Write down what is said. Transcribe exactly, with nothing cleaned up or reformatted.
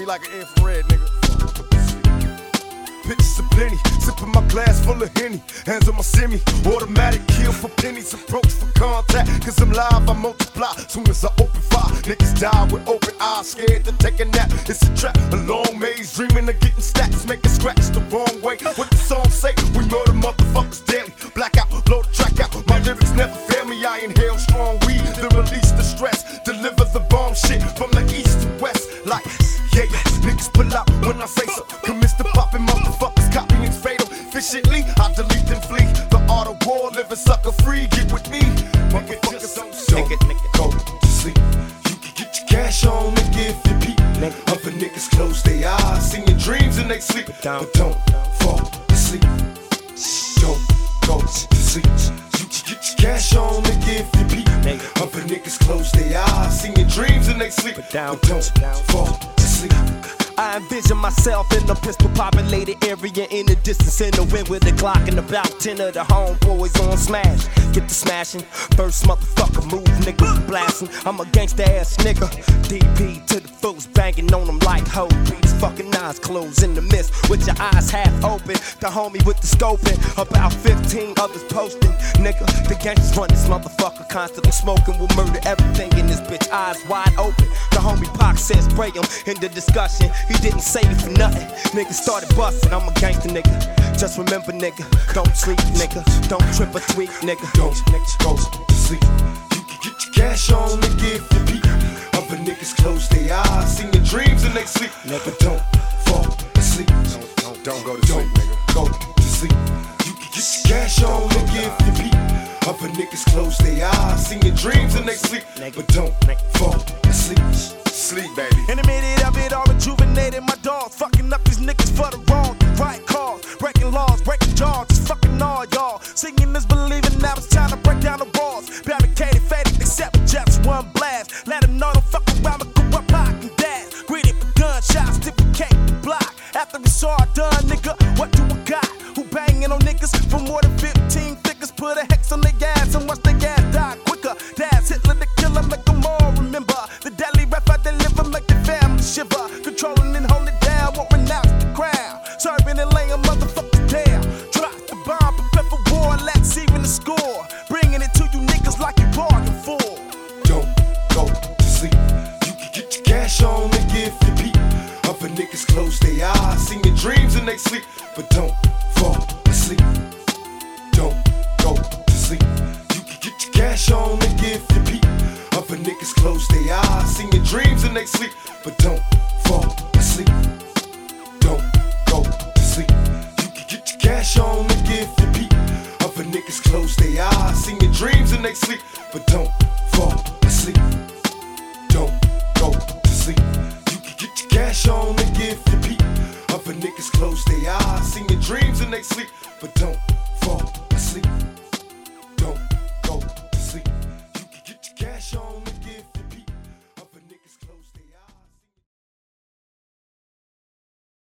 me like an infrared, nigga. Pictures aplenty, sipping my glass full of Henny. Hands on my semi, automatic kill for pennies. Approach for contact, cause I'm live, I multiply. Soon as I open fire, niggas die with open eyes. Scared to take a nap, it's a trap. A long maze, dreaming of getting stacks. Making scratch the wrong way. What the song say? We murder motherfuckers daily. Blackout, blow the track out. My lyrics never fail me. I inhale strong weed to release the stress. Deliver the bomb shit from the east to west. Like, yeah, yeah, niggas pull out when I say so. Commits to popping motherfuckers, copying's fatal. Efficiently, I delete and flee. The art of war, living sucker free. Get with me, motherfuckers don't Nigga, nigga, go to sleep. You can get your cash on, nigga, if you peep. Other niggas close their eyes, seeing dreams and they sleep. But don't fall asleep. Don't go to sleep. You can get your cash on, nigga, if you peep. Other niggas close their eyes, seeing dreams and they sleep. But don't fall asleep. I envision myself in a pistol populated area in the distance in the wind with a Glock and about ten of the homeboys on smash. Get the smashing, first motherfucker move, nigga blasting. I'm a gangsta ass nigga, D P to the fools banging on them like hoe beats. Fucking eyes closed in the mist with your eyes half open. The homie with the scoping, about fifteen others posting. Nigga, the gangsters run this motherfucker constantly smoking. We'll murder everything in this bitch, eyes wide open. The homie Pac says spray him in the discussion. He didn't say it for nothing. Nigga started busting. I'm a gangster nigga. Just remember, nigga, don't sleep, nigga. Don't trip or tweak, nigga. Don't go to sleep. You can get your cash on, nigga, if you peep. Other niggas close their eyes, seeing dreams and they sleep. Never don't fall asleep. Don't, don't, don't go to sleep, nigga. Go to sleep. You can get your cash on, nigga, if you peep. Other niggas close their eyes, seeing dreams and they sleep. But don't fall asleep. Sleep, baby. In the minute of it all, rejuvenated my dogs. Fucking up these niggas for the wrong, right cause. Breaking laws, breaking jaws, just fucking all y'all. Singing is believing, now it's time to break down the walls. Barricaded, faded, except with just one blast. Let them know don't fuck around, but go up, lock and dash. Greeted with gunshots, duplicate the block. After it's all done, nigga, what do I got? Who banging on niggas for more than fifteen figures? Put a hex on their gas and watch their gas die quicker. Dad's Hitler the killer, make them all remember. The deadly rap I deliver, make the family shiver. Controlling and hold it down, won't renounce the crown. Serving and laying motherfuckers down. Drop the bomb, prepare for war, let's even the score. Bringing it to you niggas like you bargained for. Don't go to sleep. You can get your cash on, nigga, if you peep. Other niggas close their eyes, seeing dreams and they sleep. But don't fall asleep. Don't go to sleep. You can get your cash on, nigga, if you peep. Other niggas close their eyes, seeing dreams and they sleep. But don't fall asleep. Don't go to sleep. You can get your cash on, nigga, if you peep. Other niggas close their eyes, seeing dreams and they sleep. But don't fall asleep. Don't go to sleep. You can get your cash on, nigga, if you peep. Other niggas close their eyes, seeing dreams and they sleep. But don't fall asleep.